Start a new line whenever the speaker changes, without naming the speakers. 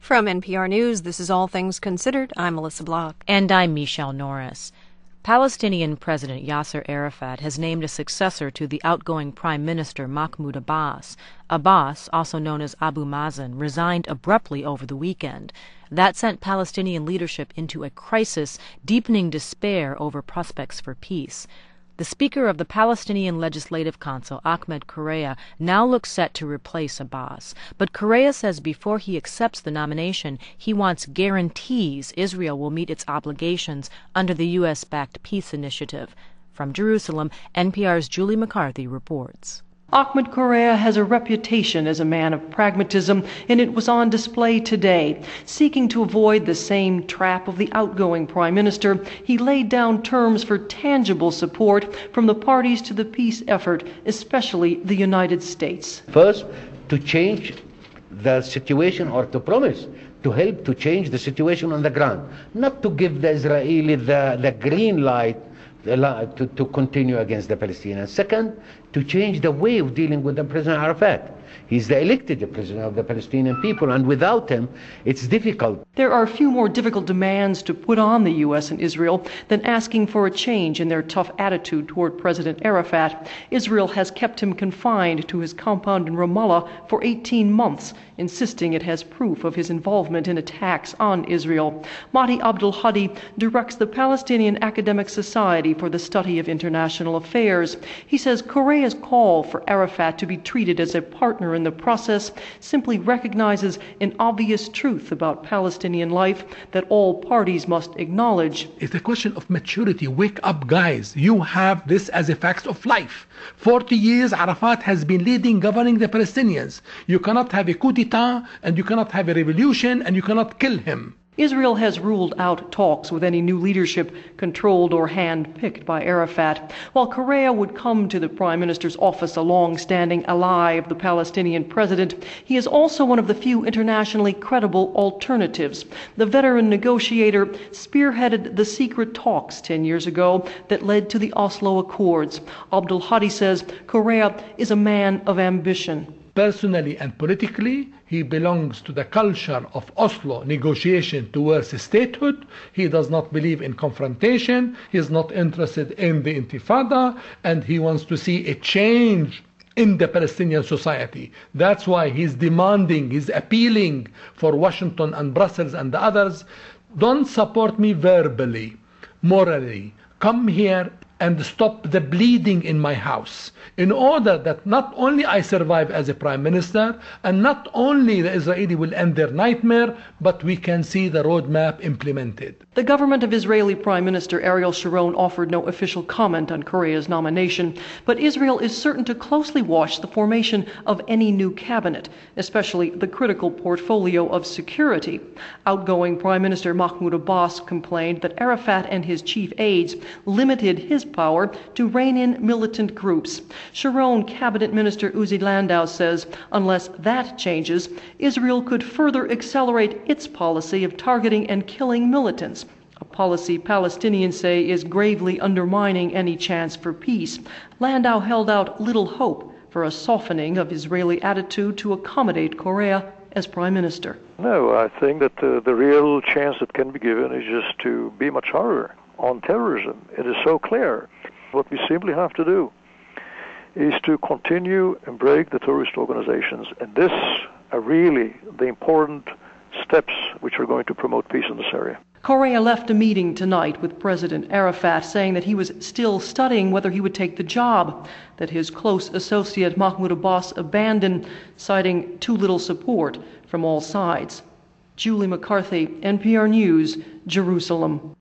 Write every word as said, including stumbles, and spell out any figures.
From N P R News, this is All Things Considered. I'm Melissa Block.
And I'm Michelle Norris. Palestinian President Yasser Arafat has named a successor to the outgoing Prime Minister Mahmoud Abbas. Abbas, also known as Abu Mazen, resigned abruptly over the weekend. That sent Palestinian leadership into a crisis, deepening despair over prospects for peace. The Speaker of the Palestinian Legislative Council, Ahmed Correa, now looks set to replace Abbas. But Correa says before he accepts the nomination, he wants guarantees Israel will meet its obligations under the U S-backed peace initiative. From Jerusalem, N P R's Julie McCarthy reports.
Ahmed Correa has a reputation as a man of pragmatism, and it was on display today. Seeking to avoid the same trap of the outgoing prime minister, he laid down terms for tangible support from the parties to the peace effort, especially the United States.
First, to change the situation, or to promise to help to change the situation on the ground, not to give the Israeli the, the green light To, to continue against the Palestinians. Second, to change the way of dealing with the President Arafat. He's the elected president of the Palestinian people, and without him, it's difficult.
There are few more difficult demands to put on the U S and Israel than asking for a change in their tough attitude toward President Arafat. Israel has kept him confined to his compound in Ramallah for eighteen months, insisting it has proof of his involvement in attacks on Israel. Mahdi Abdul Hadi directs the Palestinian Academic Society for the Study of International Affairs. He says Correa's call for Arafat to be treated as a partner in the process simply recognizes an obvious truth about Palestinian life that all parties must acknowledge.
It's a question of maturity. Wake up, guys. You have this as a fact of life. forty years Arafat has been leading, governing the Palestinians. You cannot have a coup d'etat, and you cannot have a revolution, and you cannot kill him.
Israel has ruled out talks with any new leadership controlled or hand-picked by Arafat. While Correa would come to the Prime Minister's office a long-standing ally of the Palestinian president, he is also one of the few internationally credible alternatives. The veteran negotiator spearheaded the secret talks ten years ago that led to the Oslo Accords. Abdul Hadi says Correa is a man of ambition.
Personally and politically, he belongs to the culture of Oslo negotiation towards statehood. He does not believe in confrontation. He is not interested in the intifada, and he wants to see a change in the Palestinian society. That's why he's demanding, he's appealing for Washington and Brussels and the others. Don't support me verbally, morally. Come here and stop the bleeding in my house, in order that not only I survive as a prime minister, and not only the Israeli will end their nightmare, but we can see the roadmap implemented.
The government of Israeli Prime Minister Ariel Sharon offered no official comment on Correa's nomination, but Israel is certain to closely watch the formation of any new cabinet, especially the critical portfolio of security. Outgoing Prime Minister Mahmoud Abbas complained that Arafat and his chief aides limited his power to rein in militant groups. Sharon Cabinet Minister Uzi Landau says unless that changes, Israel could further accelerate its policy of targeting and killing militants, a policy Palestinians say is gravely undermining any chance for peace. Landau held out little hope for a softening of Israeli attitude to accommodate Correa as prime minister.
No, I think that uh, the real chance that can be given is just to be much harder on terrorism. It is so clear. What we simply have to do is to continue and break the terrorist organizations, and this are really the important steps which are going to promote peace in this area.
Correa left a meeting tonight with President Arafat, saying that he was still studying whether he would take the job that his close associate Mahmoud Abbas abandoned, citing too little support from all sides. Julie McCarthy, N P R News, Jerusalem.